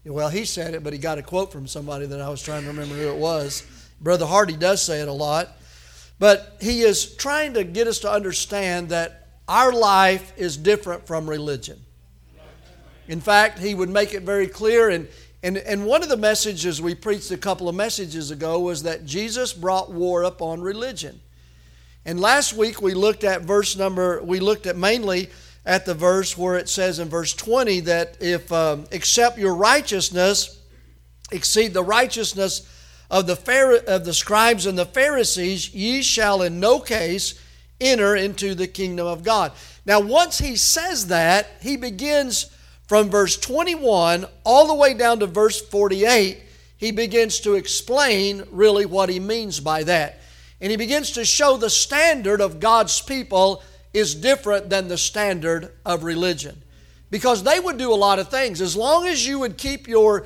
Well, he said it, but he got a quote from somebody that I was trying to remember who it was. Brother Hardy does say it a lot. But he is trying to get us to understand that our life is different from religion. In fact, he would make it very clear. And one of the messages we preached a couple of messages ago was that Jesus brought war upon religion. And last week we looked at mainly at the verse where it says in verse 20 that if except your righteousness exceed the righteousness of the scribes and the Pharisees, ye shall in no case enter into the kingdom of God. Now once he says that, he begins from verse 21 all the way down to verse 48, he begins to explain really what he means by that. And he begins to show the standard of God's people is different than the standard of religion. Because they would do a lot of things. As long as you would keep the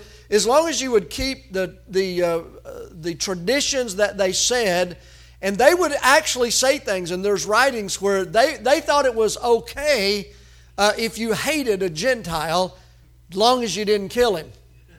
traditions that they said, and they would actually say things, and there's writings where they thought it was okay if you hated a Gentile, as long as you didn't kill him.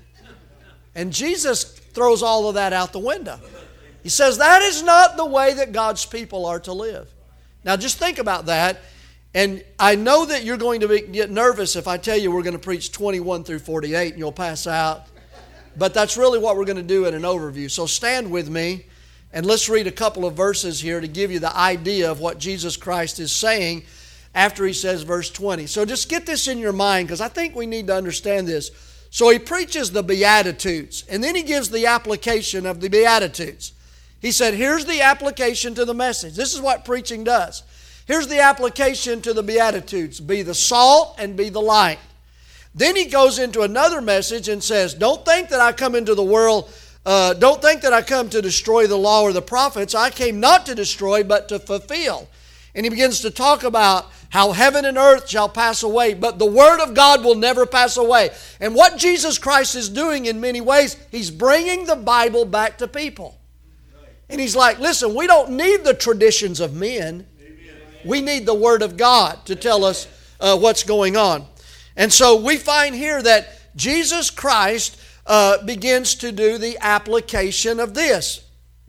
And Jesus throws all of that out the window. He says that is not the way that God's people are to live. Now just think about that. And I know that you're going to get nervous if I tell you we're going to preach 21 through 48 and you'll pass out. But that's really what we're going to do in an overview. So stand with me and let's read a couple of verses here to give you the idea of what Jesus Christ is saying after he says verse 20. So just get this in your mind because I think we need to understand this. So he preaches the Beatitudes and then he gives the application of the Beatitudes. He said, here's the application to the message. This is what preaching does. Here's the application to the Beatitudes. Be the salt and be the light. Then he goes into another message and says, don't think that I come into the world, don't think that I come to destroy the law or the prophets. I came not to destroy, but to fulfill. And he begins to talk about how heaven and earth shall pass away, but the word of God will never pass away. And what Jesus Christ is doing in many ways, he's bringing the Bible back to people. And he's like, listen, we don't need the traditions of men. We need the Word of God to tell us what's going on. And so we find here that Jesus Christ begins to do the application of this.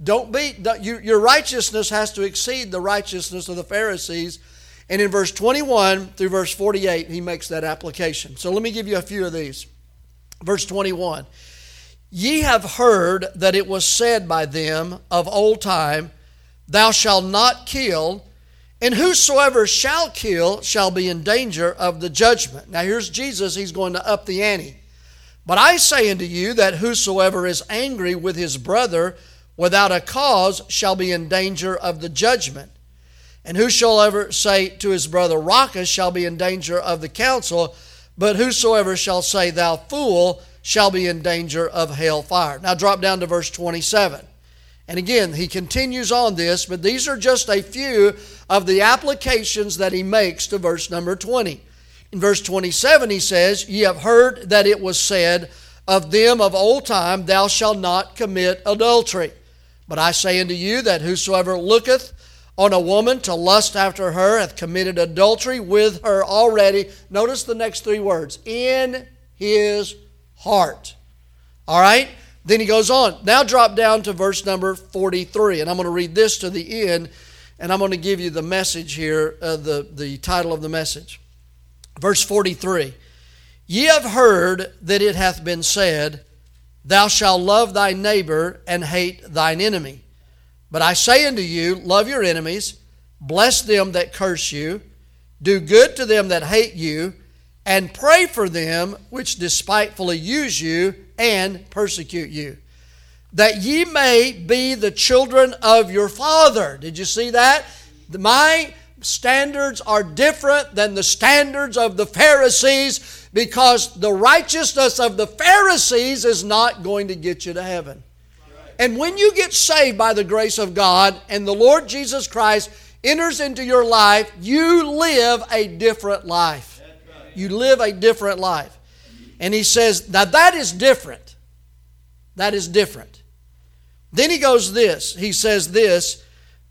Your righteousness has to exceed the righteousness of the Pharisees. And in verse 21 through verse 48, he makes that application. So let me give you a few of these. Verse 21. Ye have heard that it was said by them of old time, thou shalt not kill, and whosoever shall kill shall be in danger of the judgment. Now here's Jesus, he's going to up the ante. But I say unto you that whosoever is angry with his brother without a cause shall be in danger of the judgment. And whosoever say to his brother, Raca, shall be in danger of the council. But whosoever shall say, thou fool, shall be in danger of hell fire. Now drop down to verse 27. And again, he continues on this, but these are just a few of the applications that he makes to verse number 20. In verse 27 he says, ye have heard that it was said of them of old time, thou shalt not commit adultery. But I say unto you that whosoever looketh on a woman to lust after her hath committed adultery with her already. Notice the next three words, in his heart. All right? Then he goes on. Now drop down to verse number 43. And I'm going to read this to the end. And I'm going to give you the message here, the title of the message. Verse 43. Ye have heard that it hath been said, thou shalt love thy neighbor and hate thine enemy. But I say unto you, love your enemies, bless them that curse you, do good to them that hate you, and pray for them which despitefully use you and persecute you, that ye may be the children of your Father. Did you see that? My standards are different than the standards of the Pharisees because the righteousness of the Pharisees is not going to get you to heaven. And when you get saved by the grace of God and the Lord Jesus Christ enters into your life, you live a different life. You live a different life. And he says, now that is different. That is different. Then he goes this. He says this,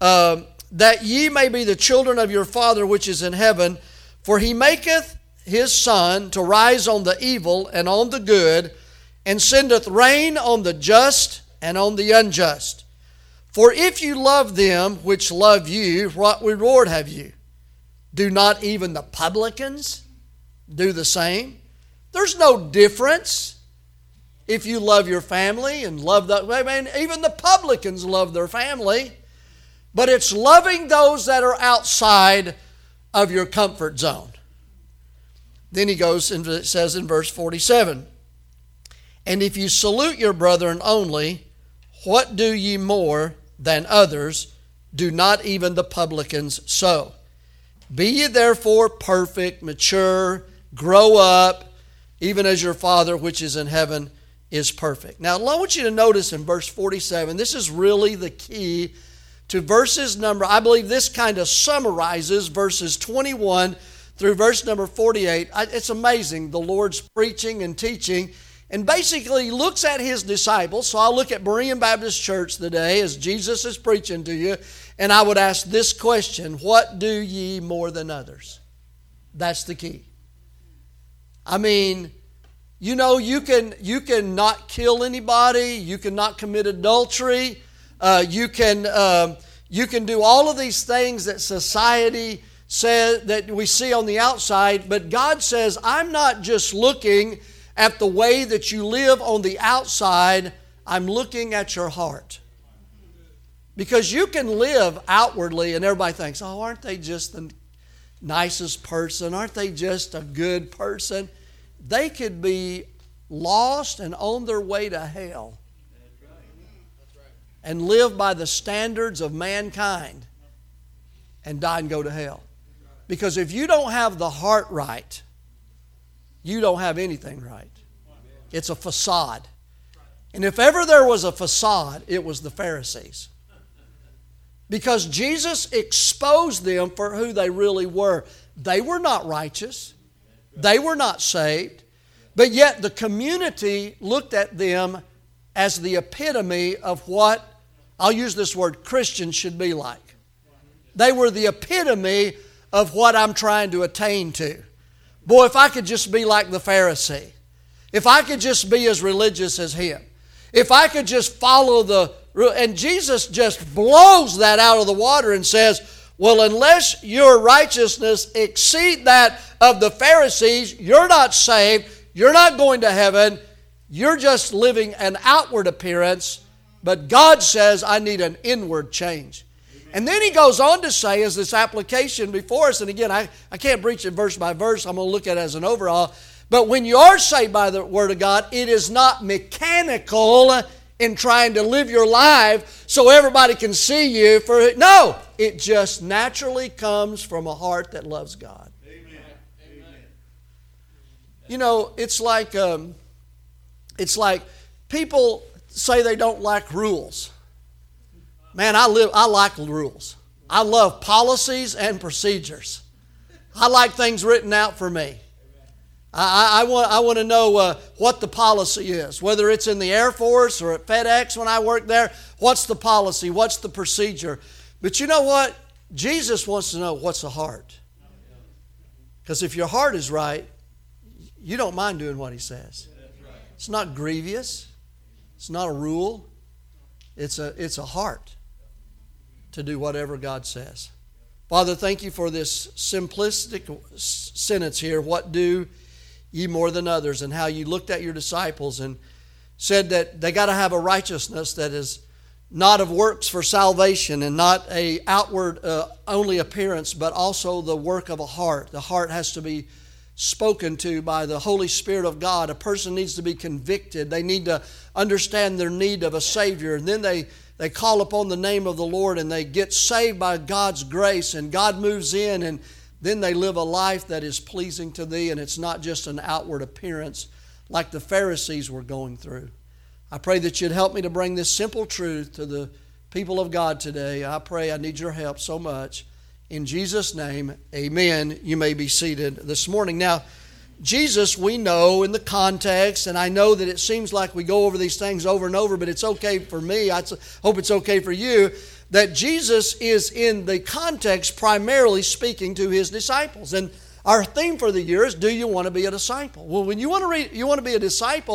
that ye may be the children of your Father which is in heaven, for he maketh his sun to rise on the evil and on the good, and sendeth rain on the just and on the unjust. For if you love them which love you, what reward have you? Do not even the publicans do the same? There's no difference if you love your family and love the, I mean, even the publicans love their family. But it's loving those that are outside of your comfort zone. Then he goes and it says in verse 47, and if you salute your brethren only, what do ye more than others? Do not even the publicans so. Be ye therefore perfect, mature, grow up, even as your Father which is in heaven is perfect. Now, I want you to notice in verse 47, this is really the key to verses number, I believe this kind of summarizes verses 21 through verse number 48. It's amazing, the Lord's preaching and teaching, and basically looks at His disciples. So I'll look at Berean Baptist Church today as Jesus is preaching to you, and I would ask this question, what do ye more than others? That's the key. I mean, you know, you can not kill anybody, you can not commit adultery, you can do all of these things that society says that we see on the outside, but God says, I'm not just looking at the way that you live on the outside, I'm looking at your heart. Because you can live outwardly and everybody thinks, oh, aren't they just the nicest person? Aren't they just a good person? They could be lost and on their way to hell and live by the standards of mankind and die and go to hell. Because if you don't have the heart right, you don't have anything right. It's a facade. And if ever there was a facade, it was the Pharisees. Because Jesus exposed them for who they really were. They were not righteous. They were not saved. But yet the community looked at them as the epitome of what, I'll use this word, Christians should be like. They were the epitome of what I'm trying to attain to. Boy, if I could just be like the Pharisee. If I could just be as religious as him. If I could just follow the... And Jesus just blows that out of the water and says, well, unless your righteousness exceed that of the Pharisees, you're not saved, you're not going to heaven, you're just living an outward appearance, but God says, I need an inward change. And then he goes on to say, as this application before us, and again, I can't preach it verse by verse, I'm going to look at it as an overall, but when you are saved by the Word of God, it is not mechanical in trying to live your life so everybody can see you. No, it just naturally comes from a heart that loves God. Amen. You know, it's like people say they don't like rules. Man, I like rules. I love policies and procedures. I like things written out for me. I want to know what the policy is, whether it's in the Air Force or at FedEx when I work there. What's the policy? What's the procedure? But you know what? Jesus wants to know what's the heart. Because if your heart is right, you don't mind doing what He says. It's not grievous. It's not a rule. It's a heart to do whatever God says. Father, thank You for this simplistic sentence here. What do ye more than others? And how You looked at Your disciples and said that they got to have a righteousness that is not of works for salvation and not a outward only appearance, but also the work of a heart. The heart has to be spoken to by the Holy Spirit of God. A person needs to be convicted. They need to understand their need of a Savior. And then they call upon the name of the Lord and they get saved by God's grace, and God moves in, and then they live a life that is pleasing to Thee, and it's not just an outward appearance like the Pharisees were going through. I pray that You'd help me to bring this simple truth to the people of God today. I pray, I need Your help so much. In Jesus' name, amen. You may be seated this morning. Now, Jesus, we know in the context, and I know that it seems like we go over these things over and over, but it's okay for me. I hope it's okay for you, that Jesus is in the context primarily speaking to His disciples. And our theme for the year is, do you want to be a disciple? Well, when you want to be a disciple,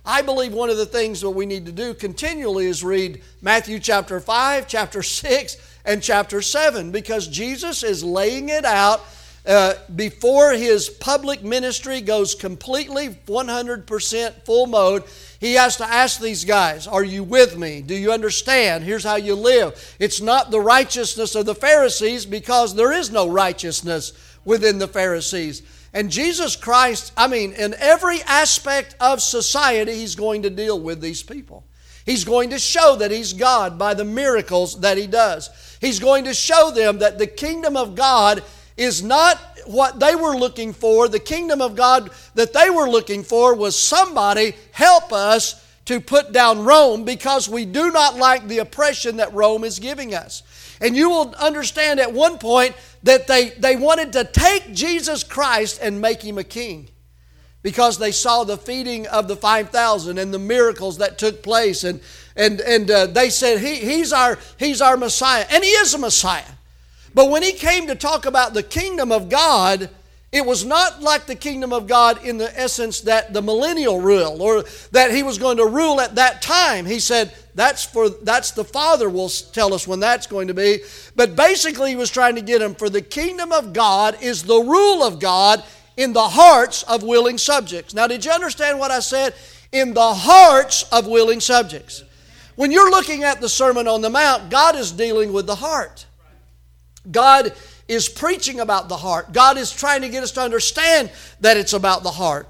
I believe one of the things that we need to do continually is read Matthew chapter 5, chapter 6, and chapter 7, because Jesus is laying it out before His public ministry goes completely 100% full mode. He has to ask these guys, are you with me? Do you understand? Here's how you live. It's not the righteousness of the Pharisees, because there is no righteousness within the Pharisees. And Jesus Christ, in every aspect of society, He's going to deal with these people. He's going to show that He's God by the miracles that He does. He's going to show them that the kingdom of God is not what they were looking for. The kingdom of God that they were looking for was somebody help us to put down Rome, because we do not like the oppression that Rome is giving us. And you will understand at one point that they wanted to take Jesus Christ and make Him a king, because they saw the feeding of the 5,000 and the miracles that took place. And they said, he's our Messiah. And He is a Messiah. But when He came to talk about the kingdom of God, it was not like the kingdom of God in the essence that the millennial rule, or that He was going to rule at that time. He said, that's the Father will tell us when that's going to be. But basically He was trying to get them, for the kingdom of God is the rule of God in the hearts of willing subjects. Now, did you understand what I said? In the hearts of willing subjects. When you're looking at the Sermon on the Mount, God is dealing with the heart. God is preaching about the heart. God is trying to get us to understand that it's about the heart.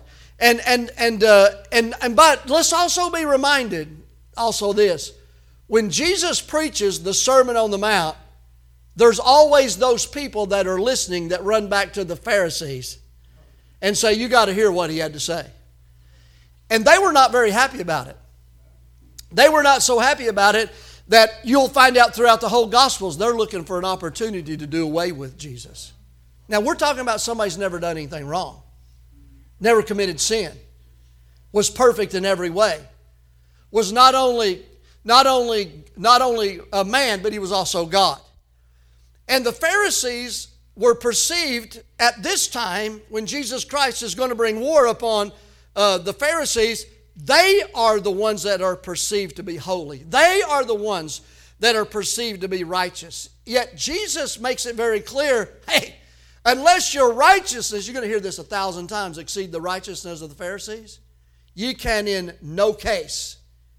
But let's also be reminded also this. When Jesus preaches the Sermon on the Mount, there's always those people that are listening that run back to the Pharisees and say, you got to hear what He had to say. And they were not very happy about it. They were not so happy about it that you'll find out throughout the whole Gospels, they're looking for an opportunity to do away with Jesus. Now, we're talking about somebody who's never done anything wrong, never committed sin, was perfect in every way, was not only a man, but He was also God. And the Pharisees were perceived at this time, when Jesus Christ is going to bring war upon the Pharisees, they are the ones that are perceived to be holy. They are the ones that are perceived to be righteous. Yet Jesus makes it very clear, hey, unless your righteousness, you're going to hear this 1,000 times, exceed the righteousness of the Pharisees, you can in no case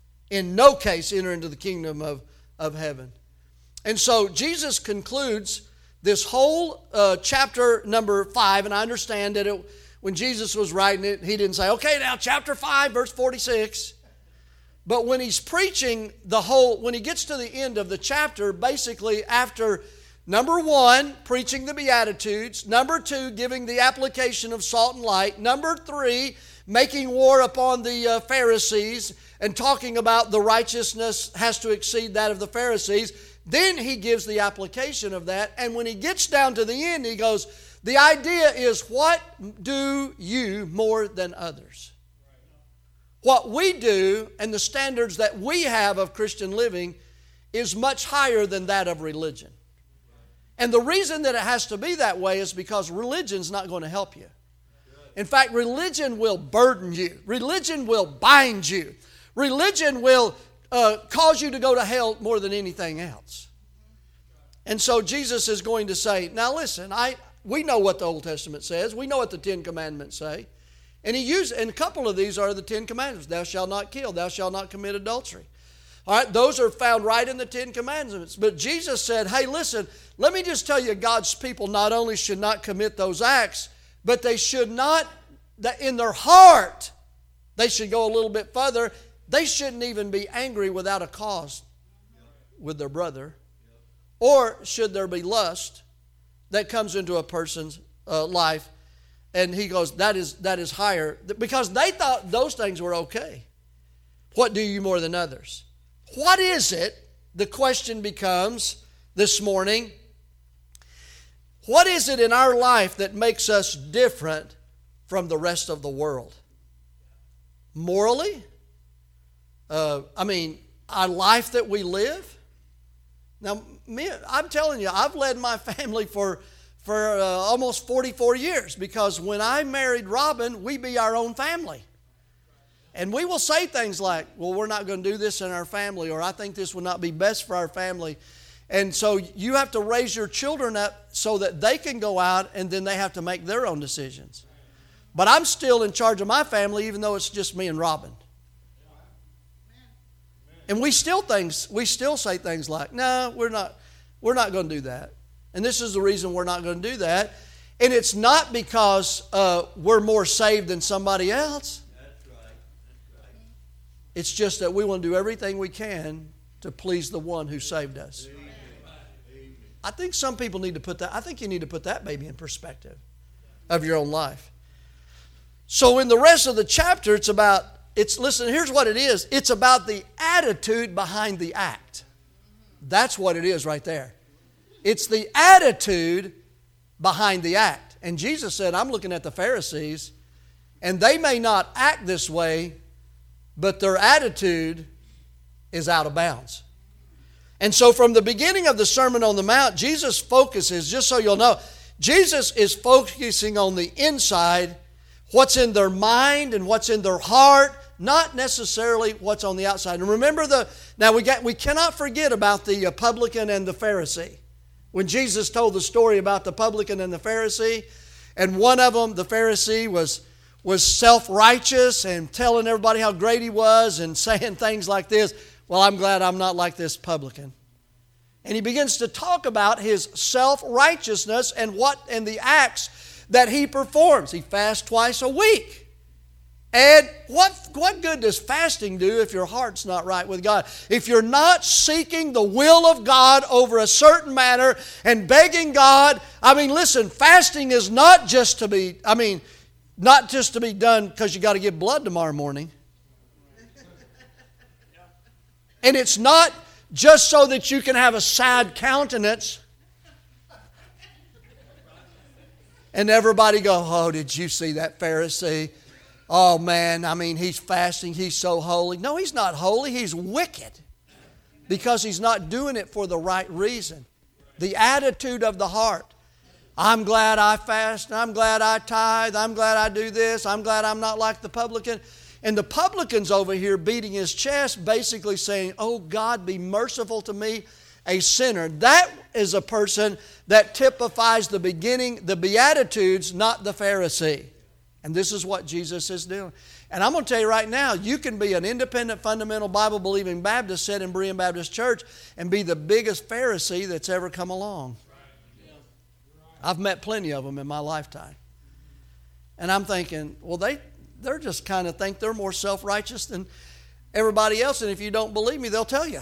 enter into the kingdom of heaven. And so Jesus concludes this whole chapter number 5, and I understand that when Jesus was writing it, He didn't say, okay, now chapter 5, verse 46. But when He's preaching when He gets to the end of the chapter, basically after number 1, preaching the Beatitudes, number 2, giving the application of salt and light, number 3, making war upon the Pharisees and talking about the righteousness has to exceed that of the Pharisees, then He gives the application of that. And when He gets down to the end, He goes, the idea is, what do you more than others? What we do and the standards that we have of Christian living is much higher than that of religion. And the reason that it has to be that way is because religion's not going to help you. In fact, religion will burden you. Religion will bind you. Religion will cause you to go to hell more than anything else. And so Jesus is going to say, now listen, we know what the Old Testament says. We know what the 10 Commandments say. And and a couple of these are the 10 Commandments. Thou shalt not kill. Thou shalt not commit adultery. All right, those are found right in the 10 Commandments. But Jesus said, hey, listen, let me just tell you, God's people not only should not commit those acts, but they should not, that in their heart, they should go a little bit further. They shouldn't even be angry without a cause with their brother. Or should there be lust that comes into a person's life, and He goes, that is higher, because they thought those things were okay. What do you more than others? What is it? The question becomes this morning, what is it in our life that makes us different from the rest of the world? Morally? Our life that we live? Now, I'm telling you, I've led my family for almost 44 years, because when I married Robin, we be our own family. And we will say things like, well, we're not going to do this in our family, or I think this would not be best for our family. And so you have to raise your children up so that they can go out and then they have to make their own decisions. But I'm still in charge of my family, even though it's just me and Robin. And we still say things like, no, we're not going to do that. And this is the reason we're not going to do that. And it's not because we're more saved than somebody else. That's right. It's just that we want to do everything we can to please the one who saved us. Amen. I think some people need to put that, I think you need to put that maybe in perspective of your own life. So in the rest of the chapter, listen, here's what it is. It's about the attitude behind the act. That's what it is right there. It's the attitude behind the act. And Jesus said, I'm looking at the Pharisees, and they may not act this way, but their attitude is out of bounds. And so from the beginning of the Sermon on the Mount, Jesus focuses, just so you'll know, Jesus is focusing on the inside, what's in their mind and what's in their heart, not necessarily what's on the outside. And remember we cannot forget about the publican and the Pharisee. When Jesus told the story about the publican and the Pharisee, and one of them, the Pharisee, was self-righteous and telling everybody how great he was and saying things like this, well, I'm glad I'm not like this publican. And he begins to talk about his self-righteousness and the acts that he performs. He fasts twice a week. And what good does fasting do if your heart's not right with God? If you're not seeking the will of God over a certain matter and begging God, listen, fasting is not just to be done because you got to give blood tomorrow morning. And it's not just so that you can have a sad countenance and everybody go, oh, did you see that Pharisee? Oh, man, he's fasting. He's so holy. No, he's not holy. He's wicked because he's not doing it for the right reason. The attitude of the heart. I'm glad I fast. I'm glad I tithe. I'm glad I do this. I'm glad I'm not like the publican. And the publican's over here beating his chest, basically saying, oh, God, be merciful to me, a sinner. That is a person that typifies the Beatitudes, not the Pharisee. And this is what Jesus is doing. And I'm going to tell you right now, you can be an independent, fundamental, Bible-believing Baptist, sit in Berean Baptist Church, and be the biggest Pharisee that's ever come along. I've met plenty of them in my lifetime. And I'm thinking, well, they're just kind of think they're more self-righteous than everybody else. And if you don't believe me, they'll tell you.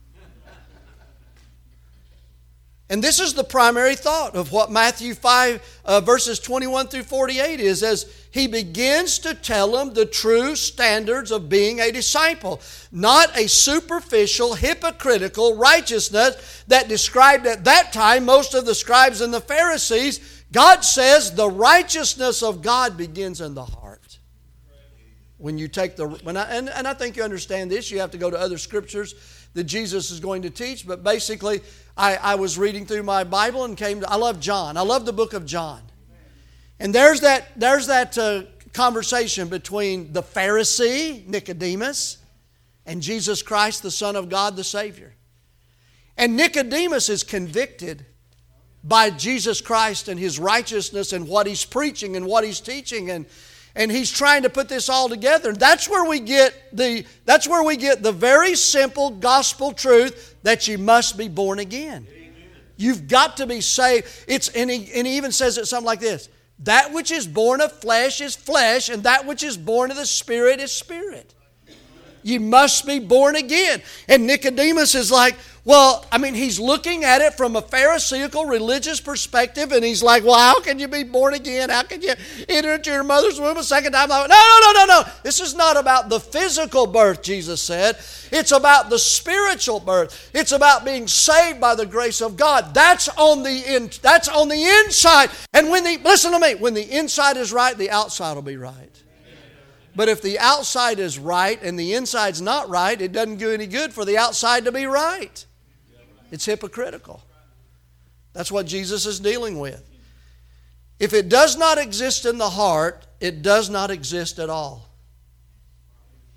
And this is the primary thought of what Matthew 5 verses 21 through 48 is, as he begins to tell them the true standards of being a disciple. Not a superficial, hypocritical righteousness that described at that time most of the scribes and the Pharisees. God says the righteousness of God begins in the heart. When you take and I think you understand this, you have to go to other scriptures that Jesus is going to teach, but basically I was reading through my Bible and I love John. I love the book of John. And there's that conversation between the Pharisee, Nicodemus, and Jesus Christ, the Son of God, the Savior. And Nicodemus is convicted by Jesus Christ and His righteousness and what He's preaching and what He's teaching, and he's trying to put this all together. That's where we get the very simple gospel truth that you must be born again. Amen. You've got to be saved. And he even says it something like this: that which is born of flesh is flesh, and that which is born of the Spirit is spirit. You must be born again. And Nicodemus is like, well, he's looking at it from a Pharisaical religious perspective, and he's like, well, how can you be born again? How can you enter into your mother's womb a second time? No. This is not about the physical birth, Jesus said. It's about the spiritual birth. It's about being saved by the grace of God. That's on the inside. And listen to me, when the inside is right, the outside will be right. But if the outside is right and the inside's not right, it doesn't do any good for the outside to be right. It's hypocritical. That's what Jesus is dealing with. If it does not exist in the heart, it does not exist at all.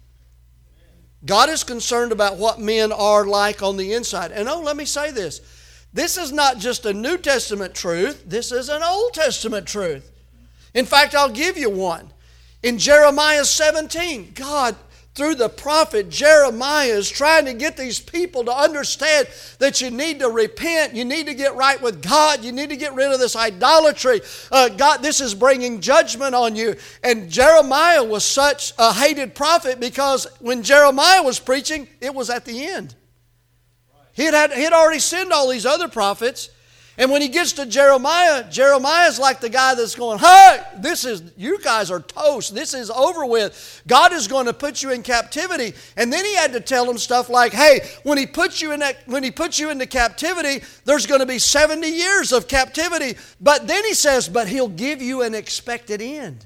God is concerned about what men are like on the inside. And let me say this. This is not just a New Testament truth. This is an Old Testament truth. In fact, I'll give you one. In Jeremiah 17, God, through the prophet Jeremiah, is trying to get these people to understand that you need to repent, you need to get right with God, you need to get rid of this idolatry. God, this is bringing judgment on you. And Jeremiah was such a hated prophet because when Jeremiah was preaching, it was at the end. He had already sent all these other prophets. And when he gets to Jeremiah, Jeremiah's like the guy that's going, hey, you guys are toast. This is over with. God is going to put you in captivity. And then he had to tell them stuff like, hey, when he puts you into captivity, there's going to be 70 years of captivity. But then he says, but he'll give you an expected end.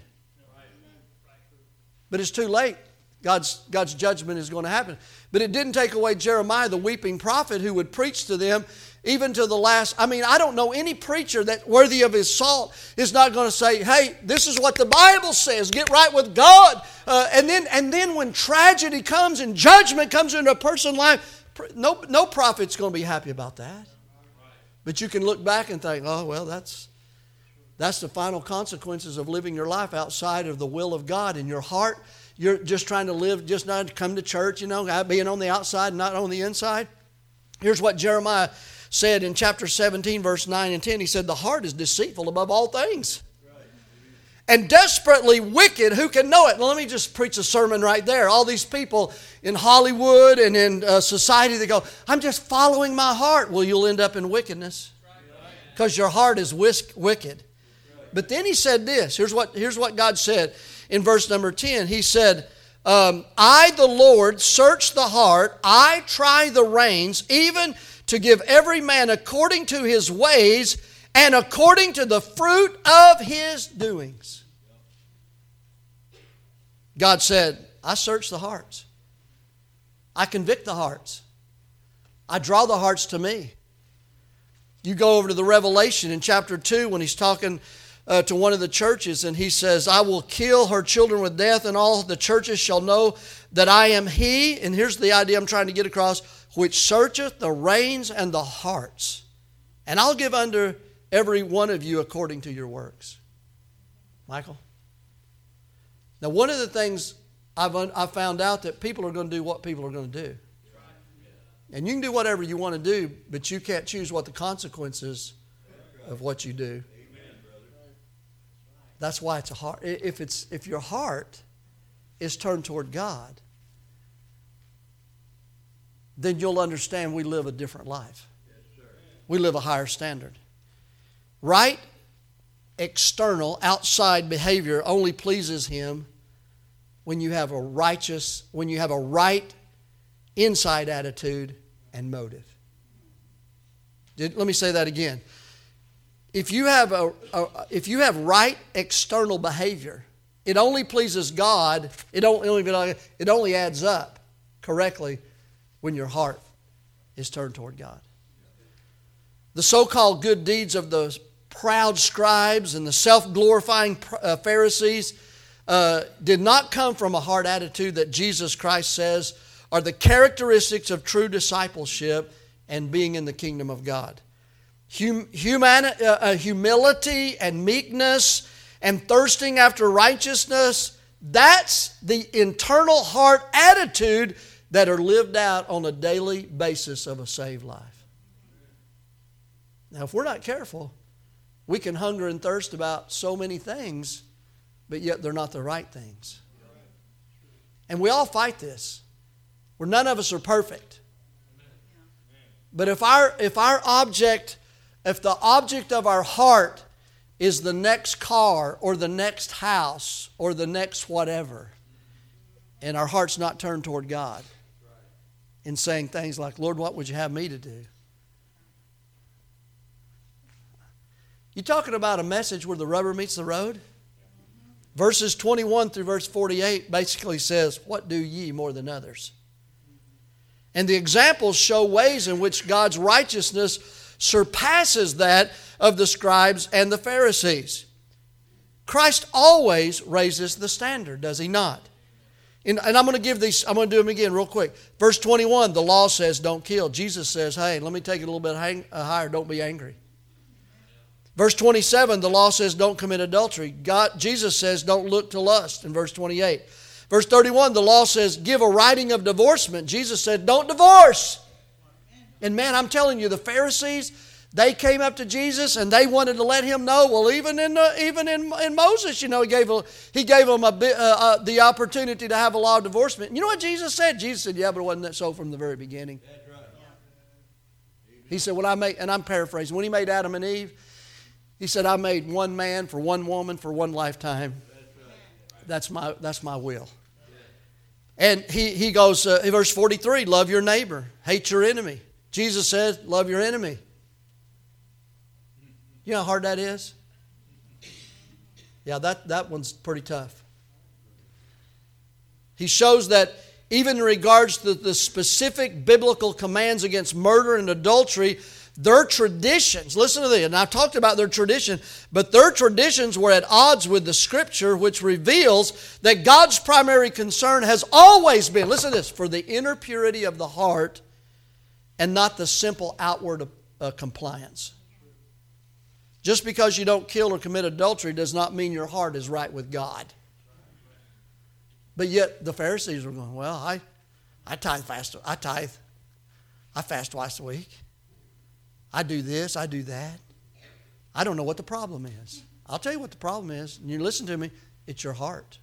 But it's too late. God's judgment is going to happen. But it didn't take away Jeremiah, the weeping prophet, who would preach to them even to the last. I mean, I don't know any preacher that worthy of his salt is not going to say, hey, this is what the Bible says. Get right with God. And then when tragedy comes and judgment comes into a person's life, no prophet's going to be happy about that. But you can look back and think, oh, well, that's the final consequences of living your life outside of the will of God. In your heart, you're just trying to live, just not to come to church, being on the outside, not on the inside. Here's what Jeremiah said in chapter 17, verse 9 and 10. He said, the heart is deceitful above all things and desperately wicked. Who can know it? Well, let me just preach a sermon right there. All these people in Hollywood and in society, they go, I'm just following my heart. Well, you'll end up in wickedness because your heart is wicked. But then he said this. Here's what God said in verse number 10. He said, I, the Lord, search the heart. I try the reins, even to give every man according to his ways and according to the fruit of his doings. God said, I search the hearts. I convict the hearts. I draw the hearts to me. You go over to the Revelation in chapter 2 when he's talking to one of the churches, and he says, I will kill her children with death, and all the churches shall know that I am he. And here's the idea I'm trying to get across, which searcheth the reins and the hearts. And I'll give unto every one of you according to your works. Michael? Now, one of the things I've found out that people are going to do what people are going to do. And you can do whatever you want to do, but you can't choose what the consequences of what you do. That's why it's a heart. If your heart is turned toward God, then you'll understand we live a different life. We live a higher standard. Right external, outside behavior only pleases Him when you have a right inside attitude and motive. Let me say that again. If you have right external behavior, it only pleases God. It only adds up correctly when your heart is turned toward God. The so-called good deeds of the proud scribes and the self-glorifying Pharisees did not come from a heart attitude that Jesus Christ says are the characteristics of true discipleship and being in the kingdom of God. Humility and meekness and thirsting after righteousness, that's the internal heart attitude that are lived out on a daily basis of a saved life. Now, if we're not careful, we can hunger and thirst about so many things, but yet they're not the right things. And we all fight this. Where none of us are perfect. But if the object of our heart is the next car or the next house or the next whatever, and our heart's not turned toward God in saying things like, Lord, what would you have me to do? You talking about a message where the rubber meets the road? Verses 21 through verse 48 basically says, what do ye more than others? And the examples show ways in which God's righteousness surpasses that of the scribes and the Pharisees. Christ always raises the standard, does He not? And I'm going to give these, I'm going to do them again real quick. Verse 21, the law says don't kill. Jesus says, hey, let me take it a little bit higher, don't be angry. Verse 27, the law says don't commit adultery. Jesus says don't look to lust in verse 28. Verse 31, the law says give a writing of divorcement. Jesus said don't divorce. And man, I'm telling you, the Pharisees, they came up to Jesus and they wanted to let him know. Well, even in Moses, you know, he gave them the opportunity to have a law of divorcement. You know what Jesus said? Jesus said, yeah, but it wasn't that so from the very beginning. That's right. He said, when I made, and I'm paraphrasing, when he made Adam and Eve, he said, I made one man for one woman for one lifetime. That's my will. And he goes, verse 43, love your neighbor, hate your enemy. Jesus said, love your enemy. You know how hard that is? Yeah, that one's pretty tough. He shows that even in regards to the specific biblical commands against murder and adultery, their traditions, listen to this, and I've talked about their tradition, but their traditions were at odds with the Scripture, which reveals that God's primary concern has always been, listen to this, for the inner purity of the heart and not the simple outward compliance. Just because you don't kill or commit adultery does not mean your heart is right with God. But yet the Pharisees were going, well, I fast twice a week. I do this, I do that. I don't know what the problem is. I'll tell you what the problem is. And you listen to me, it's your heart.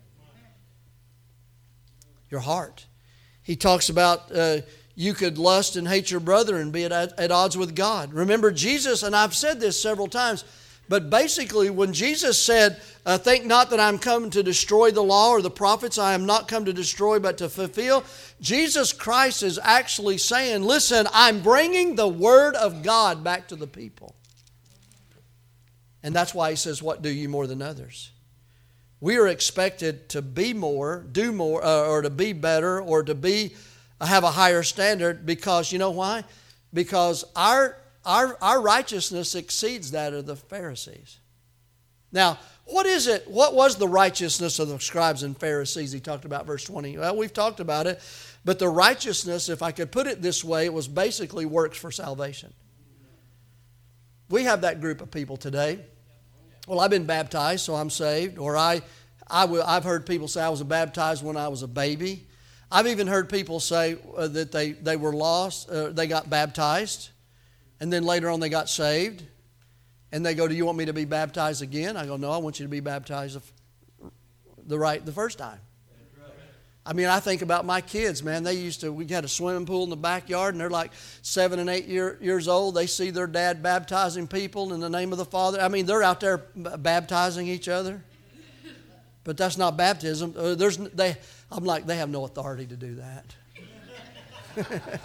Your heart. He talks about you could lust and hate your brother and be at odds with God. Remember Jesus, and I've said this several times, but basically when Jesus said, think not that I'm come to destroy the law or the prophets, I am not come to destroy but to fulfill, Jesus Christ is actually saying, listen, I'm bringing the Word of God back to the people. And that's why he says, what do you more than others? We are expected to be more, do more, or to be better, or to have a higher standard, because you know why? Because our righteousness exceeds that of the Pharisees. Now, what is it? What was the righteousness of the scribes and Pharisees? He talked about verse 20. Well, we've talked about it. But the righteousness, if I could put it this way, it was basically works for salvation. We have that group of people today. Well, I've been baptized, so I'm saved. Or I've heard people say I was baptized when I was a baby. I've even heard people say that they were lost, they got baptized, and then later on they got saved. And they go, do you want me to be baptized again? I go, no, I want you to be baptized the first time. I mean, I think about my kids, man. We had a swimming pool in the backyard, and they're like 7 and 8 years old. They see their dad baptizing people in the name of the Father. I mean, they're out there baptizing each other. But that's not baptism. I'm like, they have no authority to do that.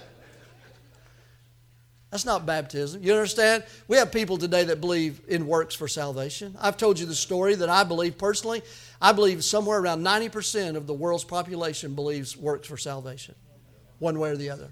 That's not baptism. You understand? We have people today that believe in works for salvation. I've told you the story that I believe personally. I believe somewhere around 90% of the world's population believes works for salvation, one way or the other.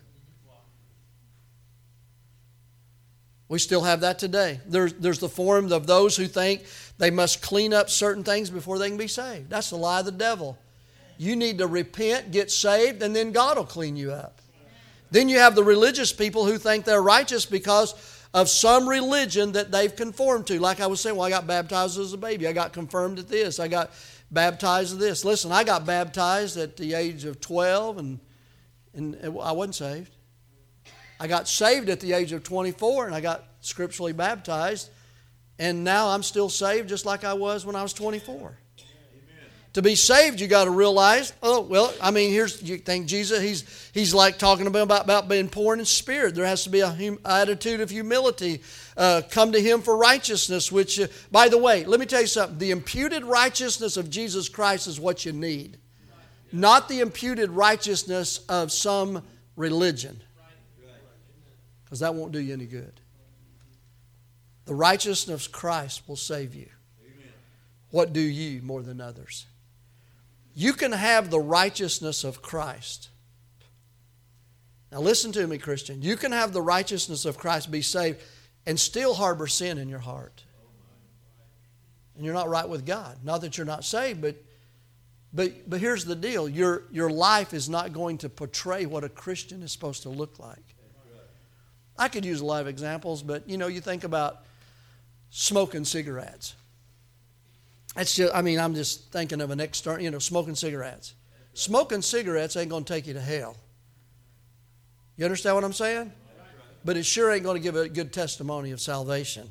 We still have that today. There's the form of those who think they must clean up certain things before they can be saved. That's the lie of the devil. You need to repent, get saved, and then God will clean you up. Then you have the religious people who think they're righteous because of some religion that they've conformed to. Like I was saying, well, I got baptized as a baby. I got confirmed at this. I got baptized at this. Listen, I got baptized at the age of 12 and I wasn't saved. I got saved at the age of 24 and I got scripturally baptized. And now I'm still saved just like I was when I was 24. To be saved, you got to realize, you think Jesus, he's like talking about being poor in spirit. There has to be an attitude of humility. Come to Him for righteousness, which, by the way, let me tell you something. The imputed righteousness of Jesus Christ is what you need, not the imputed righteousness of some religion, because that won't do you any good. The righteousness of Christ will save you. What do you more than others? You can have the righteousness of Christ. Now listen to me, Christian. You can have the righteousness of Christ, be saved, and still harbor sin in your heart. And you're not right with God. Not that you're not saved, but But here's the deal. Your life is not going to portray what a Christian is supposed to look like. I could use a lot of examples, but you think about smoking cigarettes. That's just, I'm just thinking of an external, smoking cigarettes. Smoking cigarettes ain't going to take you to hell. You understand what I'm saying? But it sure ain't going to give a good testimony of salvation.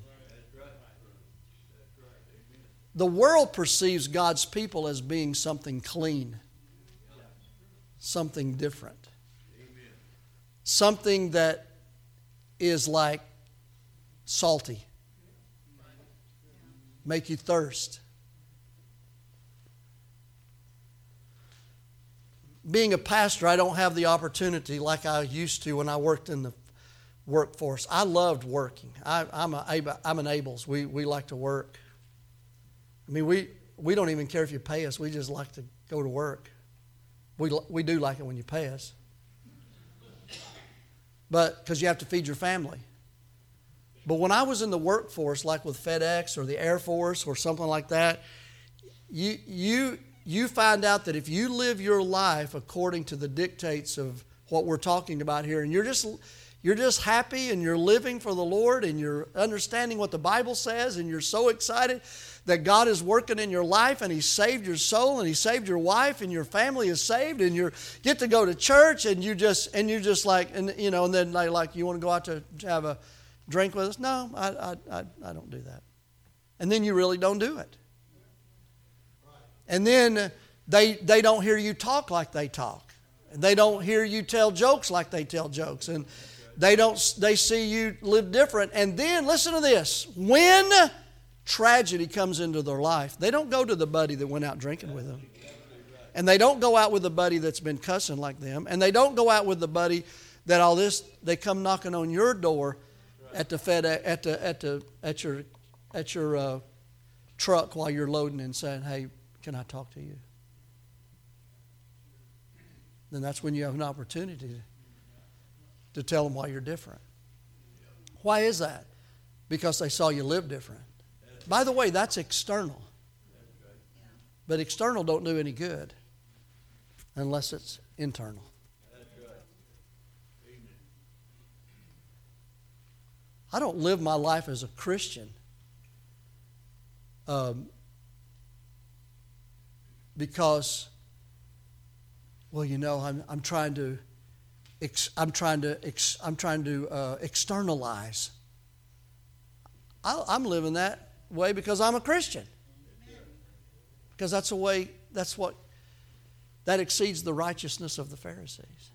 The world perceives God's people as being something clean, something different, something that is like salty, make you thirst. Being a pastor, I don't have the opportunity like I used to when I worked in the workforce. I loved working. I'm an Abels. We like to work. We don't even care if you pay us. We just like to go to work. We do like it when you pay us. But because you have to feed your family. But when I was in the workforce, like with FedEx or the Air Force or something like that, you find out that if you live your life according to the dictates of what we're talking about here, and you're just happy and you're living for the Lord and you're understanding what the Bible says and you're so excited that God is working in your life and He saved your soul and He saved your wife and your family is saved and you get to go to church and you just like, and then they like, you want to go out to have a drink with us? No, I don't do that. And then you really don't do it. And then they don't hear you talk like they talk. And they don't hear you tell jokes like they tell jokes. And they see you live different. And then, listen to this. When tragedy comes into their life, they don't go to the buddy that went out drinking with them. And they don't go out with the buddy that's been cussing like them. And they don't go out with the buddy that all this, they come knocking on your door at the FedEx, at your truck while you're loading and saying, hey, can I talk to you? Then that's when you have an opportunity to tell them why you're different. Why is that? Because they saw you live different. By the way, that's external. But external don't do any good unless it's internal. I don't live my life as a Christian because, I'm trying to externalize. I'm living that way because I'm a Christian. Because that exceeds the righteousness of the Pharisees.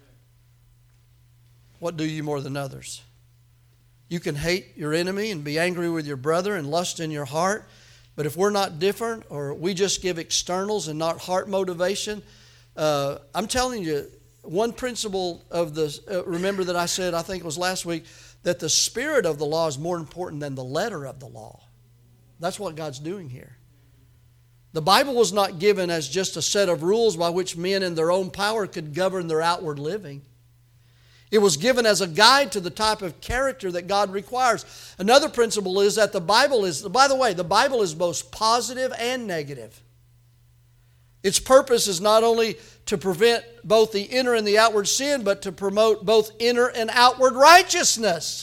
What do you more than others? You can hate your enemy and be angry with your brother and lust in your heart. But if we're not different or we just give externals and not heart motivation, I'm telling you, one principle of the, remember that I said, I think it was last week, that the spirit of the law is more important than the letter of the law. That's what God's doing here. The Bible was not given as just a set of rules by which men in their own power could govern their outward living. It was given as a guide to the type of character that God requires. Another principle is that the Bible is, by the way, the Bible is both positive and negative. Its purpose is not only to prevent both the inner and the outward sin, but to promote both inner and outward righteousness.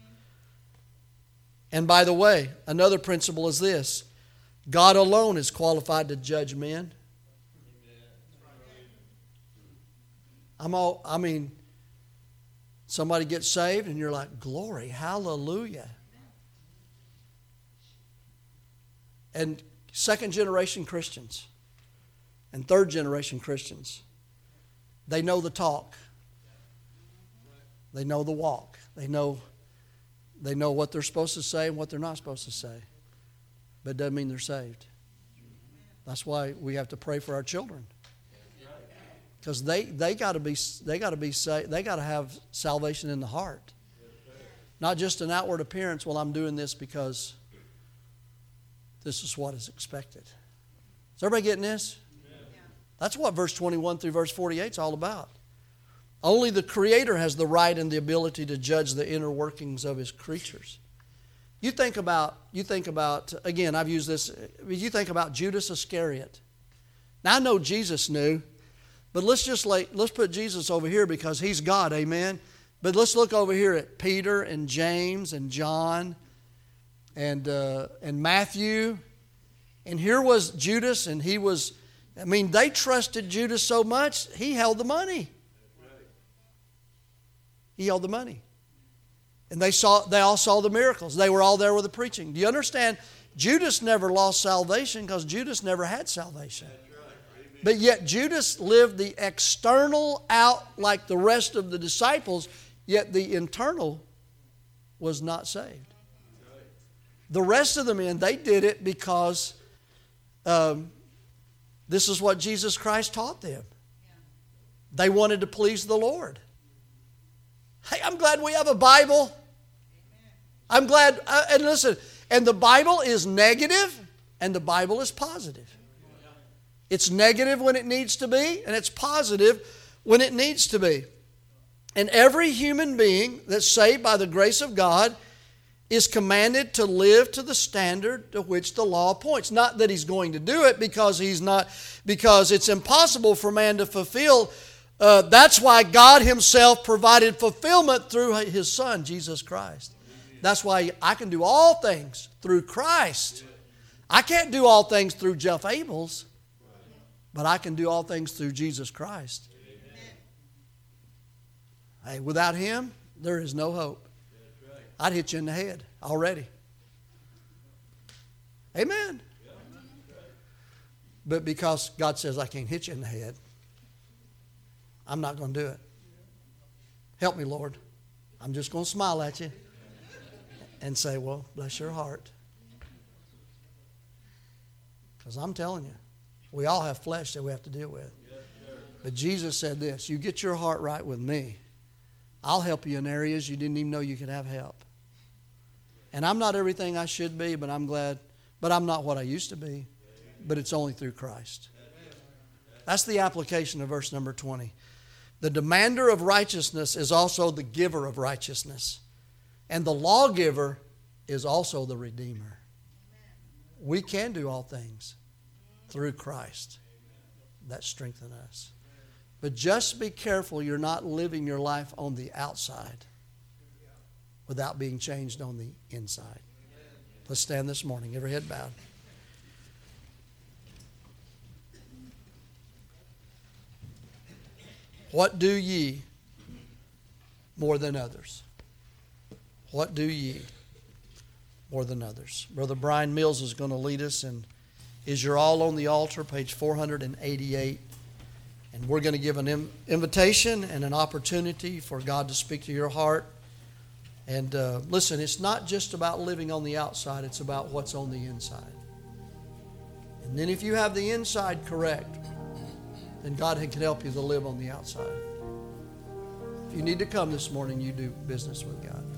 And by the way, another principle is this. God alone is qualified to judge men. Somebody gets saved and you're like, glory, hallelujah. And second generation Christians and third generation Christians, they know the talk. They know the walk. They know what they're supposed to say and what they're not supposed to say. But it doesn't mean they're saved. That's why we have to pray for our children. Because they got to be saved. They got to have salvation in the heart, not just an outward appearance. Well, I'm doing this because this is what is expected. Is everybody getting this? Yeah. That's what verse 21 through verse 48 is all about. Only the Creator has the right and the ability to judge the inner workings of His creatures. You think about again, I've used this. You think about Judas Iscariot. Now, I know Jesus knew, but let's put Jesus over here because he's God, amen? But let's look over here at Peter and James and John and Matthew. And here was Judas, and they trusted Judas so much, he held the money. He held the money. And they all saw the miracles. They were all there with the preaching. Do you understand? Judas never lost salvation because Judas never had salvation. But yet Judas lived the external out like the rest of the disciples, yet the internal was not saved. The rest of the men, they did it because this is what Jesus Christ taught them. They wanted to please the Lord. Hey, I'm glad we have a Bible. I'm glad, and listen, and the Bible is negative and the Bible is positive. It's negative when it needs to be, and it's positive when it needs to be. And every human being that's saved by the grace of God is commanded to live to the standard to which the law points. Not that he's going to do it because it's impossible for man to fulfill. That's why God himself provided fulfillment through his Son, Jesus Christ. That's why I can do all things through Christ. I can't do all things through Jeff Abels, but I can do all things through Jesus Christ. Hey, without him, there is no hope. I'd hit you in the head already. Amen. But because God says I can't hit you in the head, I'm not going to do it. Help me, Lord. I'm just going to smile at you and say, well, bless your heart. Because I'm telling you, we all have flesh that we have to deal with. But Jesus said this, you get your heart right with me, I'll help you in areas you didn't even know you could have help. And I'm not everything I should be, but I'm glad. But I'm not what I used to be. But it's only through Christ. That's the application of verse number 20. The demander of righteousness is also the giver of righteousness. And the lawgiver is also the redeemer. We can do all things through Christ that strengthen us. But just be careful you're not living your life on the outside without being changed on the inside. Let's stand this morning, every head bowed. What do ye more than others? What do ye more than others? Brother Brian Mills is going to lead us in Is Your All on the Altar, page 488. And we're going to give an invitation and an opportunity for God to speak to your heart. And listen, it's not just about living on the outside, it's about what's on the inside. And then if you have the inside correct, then God can help you to live on the outside. If you need to come this morning, you do business with God.